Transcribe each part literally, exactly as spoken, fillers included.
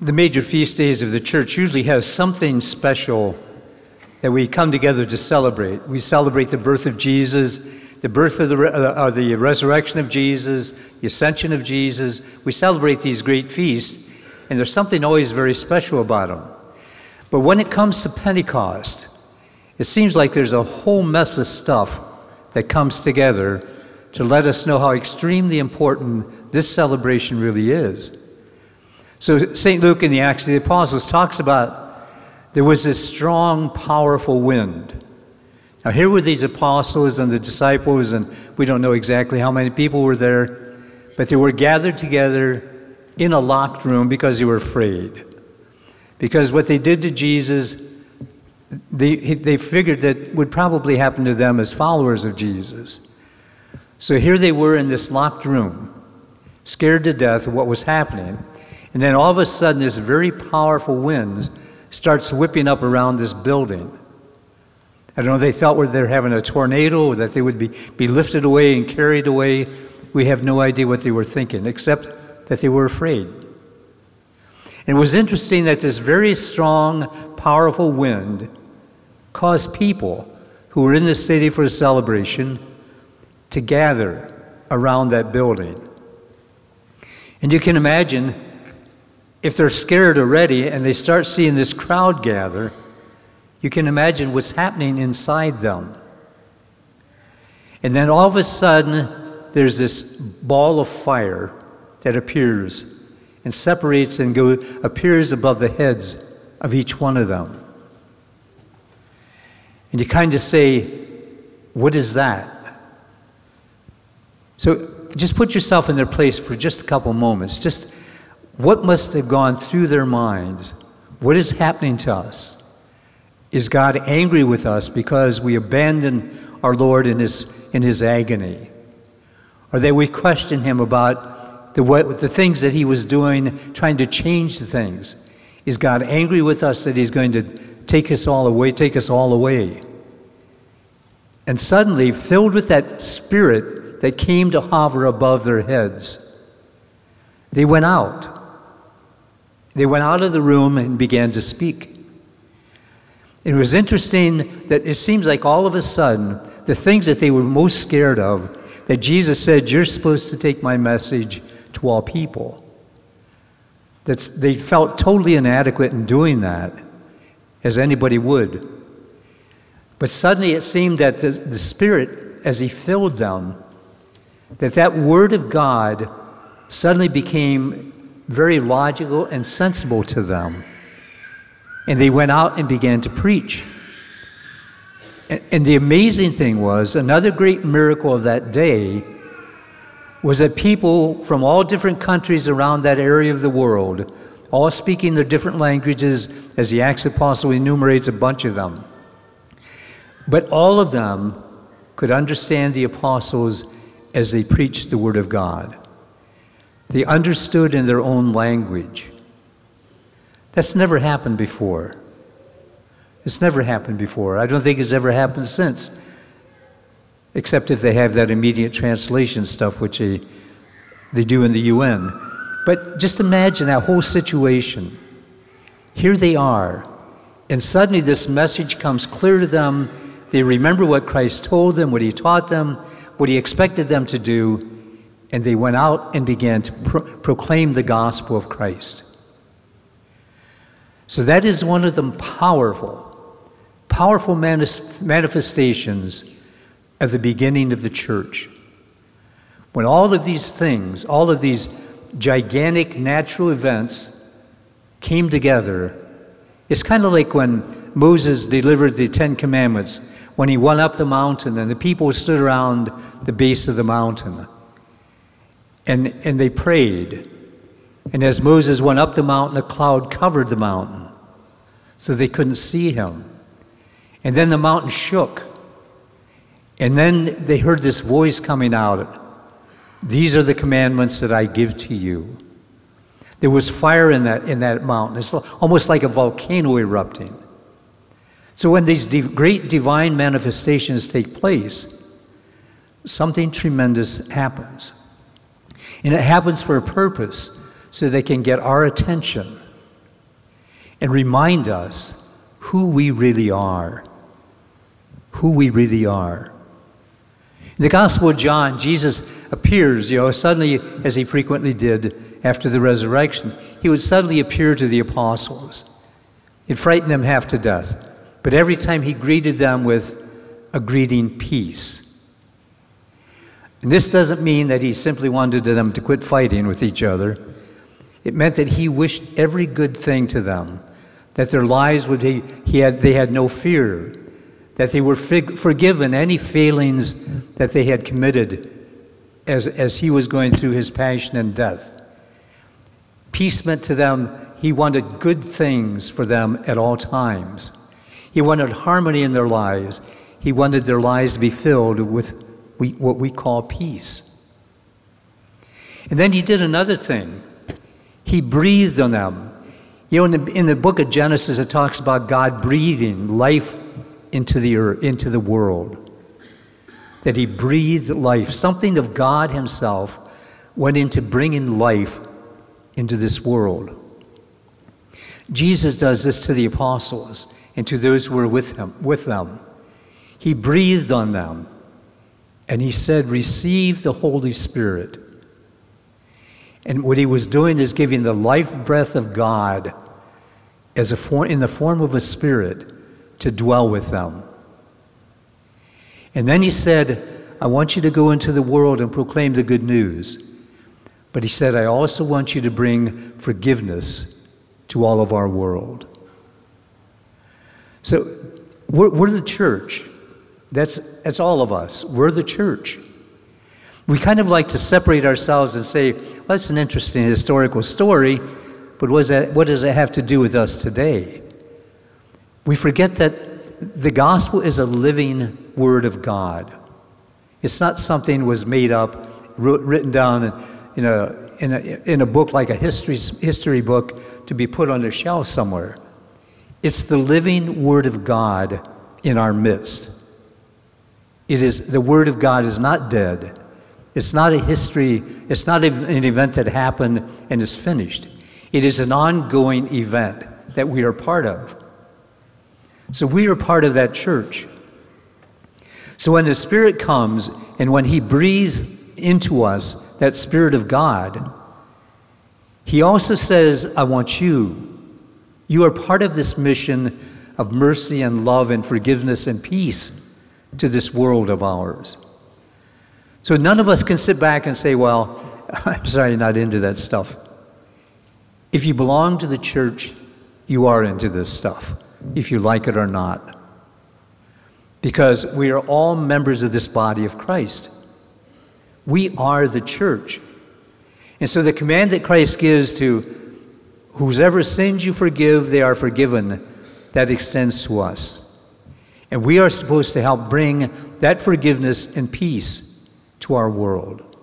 the major feast days of the church usually has something special that we come together to celebrate. We celebrate the birth of Jesus, the birth of the, uh, the resurrection of Jesus, the ascension of Jesus. We celebrate these great feasts, and there's something always very special about them. But when it comes to Pentecost, it seems like there's a whole mess of stuff that comes together to let us know how extremely important this celebration really is. So Saint Luke in the Acts of the Apostles talks about there was this strong, powerful wind. Now here were these apostles and the disciples, and we don't know exactly how many people were there, but they were gathered together in a locked room because they were afraid. Because what they did to Jesus, they, they figured that would probably happen to them as followers of Jesus. So here they were in this locked room, scared to death of what was happening. And then all of a sudden, this very powerful wind starts whipping up around this building. I don't know if they thought they were having a tornado or that they would be, be lifted away and carried away. We have no idea what they were thinking, except that they were afraid. And it was interesting that this very strong, powerful wind caused people who were in the city for a celebration to gather around that building. And you can imagine, if they're scared already and they start seeing this crowd gather, you can imagine what's happening inside them. And then all of a sudden, there's this ball of fire that appears and separates and go, appears above the heads of each one of them. And you kind of say, what is that? So just put yourself in their place for just a couple moments. Just what must have gone through their minds? What is happening to us? Is God angry with us because we abandon our Lord in his, in his agony? Or that we question him about the, what, the things that he was doing, trying to change the things? Is God angry with us that he's going to take us all away, take us all away? And suddenly, filled with that spirit that came to hover above their heads, they went out. They went out of the room and began to speak. It was interesting that it seems like all of a sudden, the things that they were most scared of, that Jesus said, you're supposed to take my message to all people. That they felt totally inadequate in doing that, as anybody would. But suddenly it seemed that the, the Spirit, as he filled them, that that word of God suddenly became very logical and sensible to them. And they went out and began to preach. And, and the amazing thing was, another great miracle of that day was that people from all different countries around that area of the world, all speaking their different languages, as the Acts of the Apostle enumerates a bunch of them. But all of them could understand the apostles as they preached the word of God. They understood in their own language. That's never happened before. It's never happened before. I don't think it's ever happened since, except if they have that immediate translation stuff, which they, they do in the U N. But just imagine that whole situation. Here they are, and suddenly this message comes clear to them. They remember what Christ told them, what he taught them, what he expected them to do, and they went out and began to pro- proclaim the gospel of Christ. So that is one of the powerful, powerful manis- manifestations of the beginning of the church. When all of these things, all of these gigantic natural events came together, it's kind of like when Moses delivered the Ten Commandments, when he went up the mountain and the people stood around the base of the mountain. And, and they prayed. And as Moses went up the mountain, a cloud covered the mountain, so they couldn't see him. And then the mountain shook. And then they heard this voice coming out. These are the commandments that I give to you. There was fire in that, in that mountain. It's almost like a volcano erupting. So when these de- great divine manifestations take place, something tremendous happens. And it happens for a purpose, so they can get our attention. and remind us who we really are. Who we really are. In the Gospel of John, Jesus appears, you know, suddenly, as he frequently did after the resurrection, he would suddenly appear to the apostles. It frightened them half to death. But every time he greeted them with a greeting, peace. And this doesn't mean that he simply wanted them to quit fighting with each other. It meant that he wished every good thing to them, that their lives would, he, he had, they had no fear, that they were fig- forgiven any failings that they had committed as, as he was going through his passion and death. Peace meant to them, he wanted good things for them at all times. He wanted harmony in their lives. He wanted their lives to be filled with we, what we call peace. And then he did another thing. He breathed on them. You know, in the, in the book of Genesis, it talks about God breathing life into the earth, into the world. That he breathed life. Something of God himself went into bringing life into this world. Jesus does this to the apostles and to those who were with him, with them. He breathed on them, and he said, receive the Holy Spirit. And what he was doing is giving the life breath of God as a form, in the form of a spirit to dwell with them. And then he said, I want you to go into the world and proclaim the good news. But he said, I also want you to bring forgiveness to all of our world. So we're, we're the church. That's, that's all of us. We're the church. We kind of like to separate ourselves and say, well, that's an interesting historical story, but what does that, what does it have to do with us today? We forget that the gospel is a living word of God. It's not something that was made up, written down in a, in a, in a book like a history, history book to be put on a shelf somewhere. It's the living word of God in our midst. It is, the word of God is not dead. It's not a history, it's not an event that happened and is finished. It is an ongoing event that we are part of. So we are part of that church. So when the Spirit comes and when he breathes into us that Spirit of God, he also says, I want you. You are part of this mission of mercy and love and forgiveness and peace to this world of ours. So none of us can sit back and say, well, I'm sorry, you're not into that stuff. If you belong to the church, you are into this stuff, if you like it or not. Because we are all members of this body of Christ. We are the church. And so the command that Christ gives to whosever sins you forgive, they are forgiven, that extends to us. And we are supposed to help bring that forgiveness and peace to our world.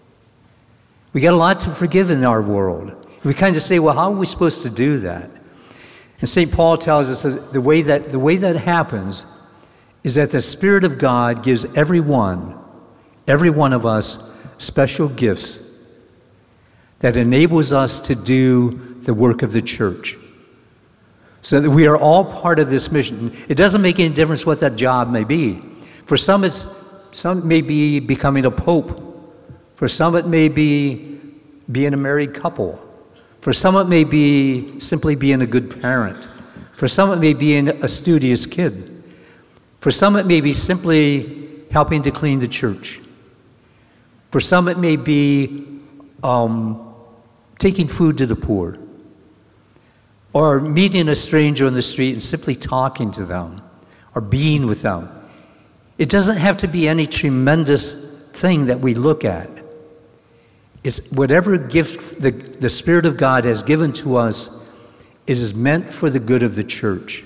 We got a lot to forgive in our world. We kind of say, well, how are we supposed to do that? And Saint Paul tells us that the way that the way that happens is that the Spirit of God gives everyone, every one of us, special gifts that enables us to do the work of the church. So that we are all part of this mission. It doesn't make any difference what that job may be. For some, it's some may be becoming a pope. For some, it may be being a married couple. For some, it may be simply being a good parent. For some, it may be being a studious kid. For some, it may be simply helping to clean the church. For some, it may be um, taking food to the poor. Or meeting a stranger on the street and simply talking to them. Or being with them. It doesn't have to be any tremendous thing that we look at. It's whatever gift the, the Spirit of God has given to us, it is meant for the good of the church.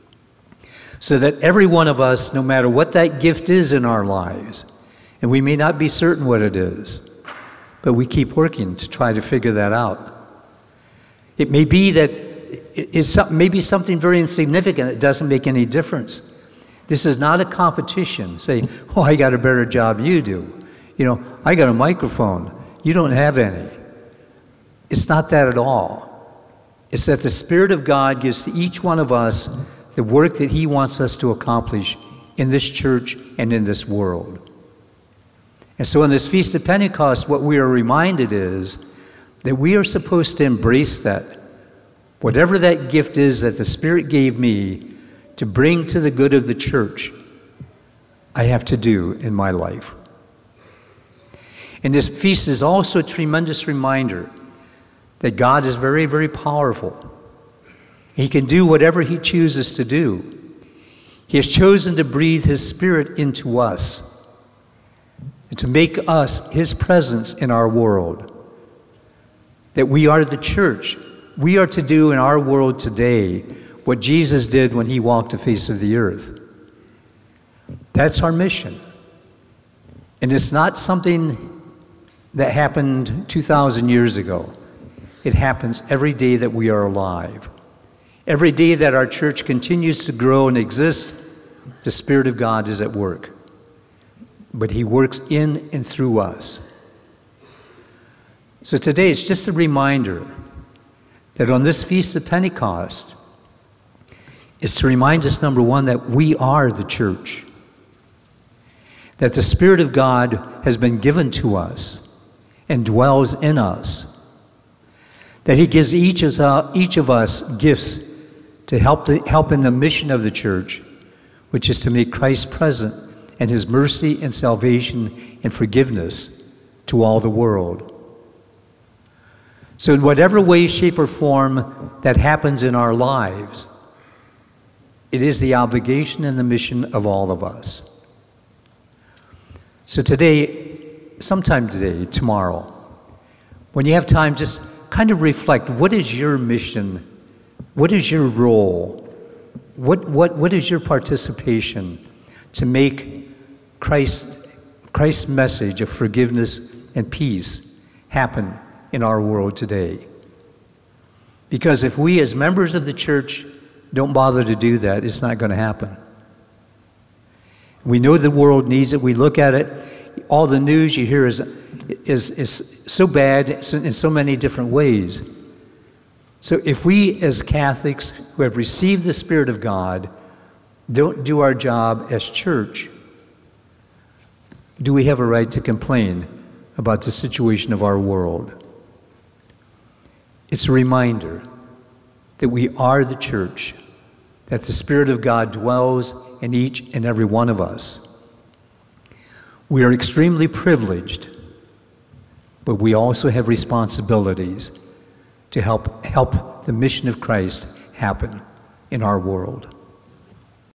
So that every one of us, no matter what that gift is in our lives, and we may not be certain what it is, but we keep working to try to figure that out. It may be that it's maybe something very insignificant. It doesn't make any difference. This is not a competition. Say, oh, I got a better job you do. You know, I got a microphone. You don't have any. It's not that at all. is that the Spirit of God gives to each one of us the work that He wants us to accomplish in this church and in this world. And so on this Feast of Pentecost, what we are reminded is that we are supposed to embrace that. Whatever that gift is that the Spirit gave me to bring to the good of the church, I have to do in my life. And this feast is also a tremendous reminder that God is very, very powerful. He can do whatever He chooses to do. He has chosen to breathe His Spirit into us and to make us His presence in our world. That we are the church. We are to do in our world today what Jesus did when He walked the face of the earth. That's our mission. And it's not something that happened two thousand years ago. It happens every day that we are alive. Every day that our church continues to grow and exist, the Spirit of God is at work. But He works in and through us. So today it's just a reminder that on this Feast of Pentecost is to remind us, number one, that we are the church. That the Spirit of God has been given to us and dwells in us. That He gives each of, uh, each of us gifts to help, the, help in the mission of the church, which is to make Christ present and His mercy and salvation and forgiveness to all the world. So in whatever way, shape, or form that happens in our lives, it is the obligation and the mission of all of us. So today, sometime today, tomorrow, when you have time, just kind of reflect, what is your mission? What is your role? What, what, what is your participation to make Christ, Christ's message of forgiveness and peace happen in our world today? Because if we as members of the church don't bother to do that, it's not going to happen. We know the world needs it. We look at it. All the news you hear is, is, is so bad in so many different ways. So if we as Catholics who have received the Spirit of God don't do our job as church, do we have a right to complain about the situation of our world? It's a reminder that we are the church, that the Spirit of God dwells in each and every one of us. We are extremely privileged, but we also have responsibilities to help help the mission of Christ happen in our world.